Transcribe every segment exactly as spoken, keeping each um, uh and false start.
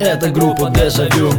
Это группа Дежавю.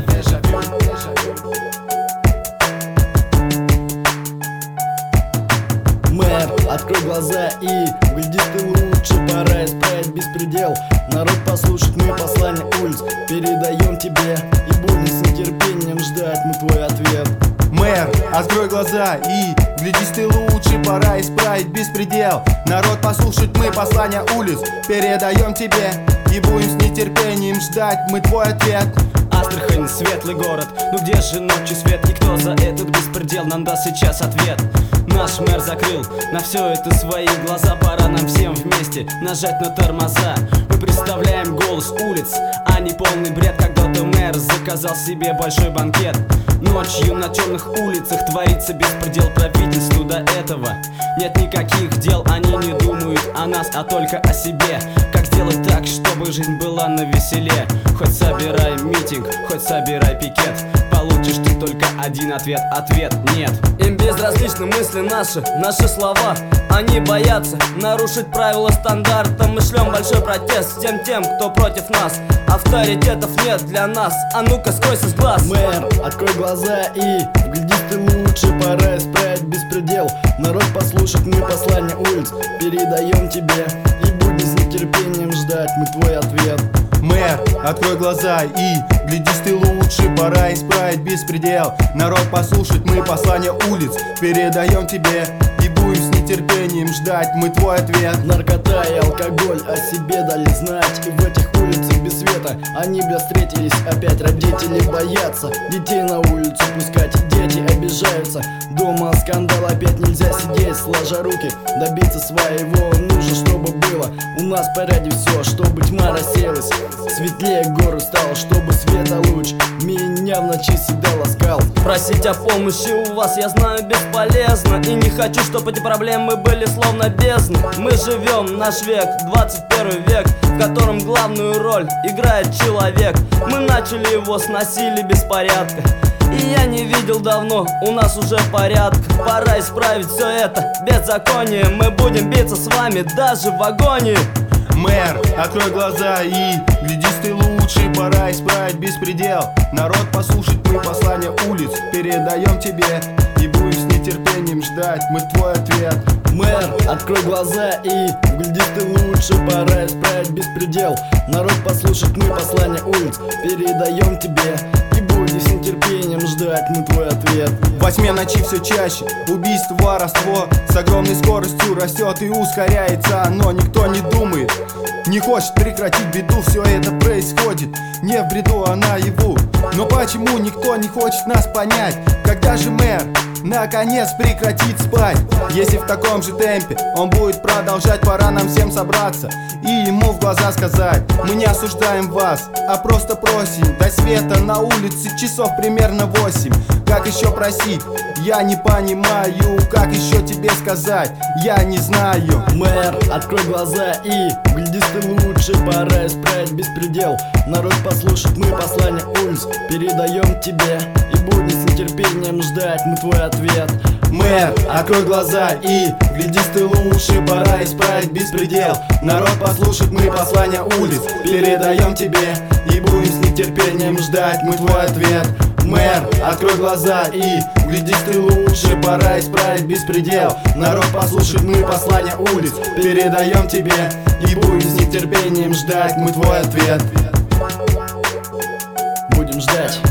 Мэр, открой глаза и гляди ты лучше, пора исправить беспредел. Народ послушает мы послание улиц, передаем тебе, и будем с нетерпением ждать мы твой ответ. Мэр, открой глаза и глядись ты лучше, пора исправить беспредел. Народ послушает мы послание улиц, передаем тебе, и будем с нетерпением ждать мы твой ответ. Астрахань, светлый город, ну где же ночью свет? И кто за этот беспредел нам даст сейчас ответ? Наш мэр закрыл на все это свои глаза. Пора нам всем вместе нажать на тормоза. Мы представляем голос улиц, а не полный бред. Когда-то мэр заказал себе большой банкет. Ночью на темных улицах творится беспредел. Правительству до этого нет никаких дел. Они не думают о нас, а только о себе. Как сделать так, чтобы жизнь была навеселе? Хоть собирай митинг, хоть собирай пикет, получишь ты только один ответ, ответ нет. Им безразличны мысли наши, наши слова. Они боятся нарушить правила стандарта. Мы шлем большой протест всем тем, кто против нас. Авторитетов нет для нас, а ну-ка скройся с глаз. Мэр, открой глаза и вглядись ты лучше, пора исправить беспредел. Народ послушает мы послание улиц, передаем тебе, и будем с нетерпением ждать мы твой ответ. Мэр, открой глаза и глядись ты лучше, пора исправить беспредел. Народ послушает мы послание улиц, передаем тебе, и будем с нетерпением ждать мы твой ответ. Наркота и алкоголь о себе дали знать, и в этих улицах без света они бля встретились опять. Родители боятся детей на улицу пускать, дети обижаются. Дома скандал, опять нельзя сидеть сложа руки, добиться своего нужно, чтобы было у нас в порядке все, чтобы тьма рассеялась, светлее гору стало, чтобы света луч меня в ночи всегда ласкал. Просить о помощи у вас, я знаю, бесполезно, и не хочу, чтобы эти проблемы были словно бездны. Мы живем наш век, двадцать первый век, в котором главную роль играет человек. Мы начали его с насилия, беспорядка, и я не видел давно, у нас уже порядок. Пора исправить все это беззаконие. Мы будем биться с вами даже в агонии. Мэр, открой глаза и глядись ты лучше, пора исправить беспредел. Народ послушает мы послание улиц, передаем тебе, и будем с нетерпением ждать мы твой ответ. Мэр, открой глаза и вглядись ты лучше, пора исправить беспредел. Народ послушает мы послание улиц, передаем тебе, и будем с нетерпением ждать мы твой ответ. Во тьме ночи все чаще убийство, воровство с огромной скоростью растет и ускоряется, но никто не думает, не хочет прекратить беду. Все это происходит не в бреду, а наяву. Но почему никто не хочет нас понять? Когда же мэр наконец прекратит спать? Если в таком же темпе он будет продолжать, пора нам всем собраться и ему в глаза сказать: мы не осуждаем вас, а просто просим до света на улице часов примерно восемь. Как еще просить? Я не понимаю. Как еще тебе сказать? Я не знаю. Мэр, открой глаза и вглядись ты лучше, пора исправить беспредел. Народ послушает мы послание улиц, передаем тебе, и будем с нетерпением ждать мы твой ответ. Мэр, открой глаза и глядись ты лучше, пора исправить беспредел. Народ послушает мы послание улиц, передаем тебе, и будем с нетерпением ждать мы твой ответ. Мэр, открой глаза и глядись ты лучше, пора исправить беспредел. Народ послушает мы послание улиц, передаем тебе, и будем с нетерпением ждать мы твой ответ. Будем ждать.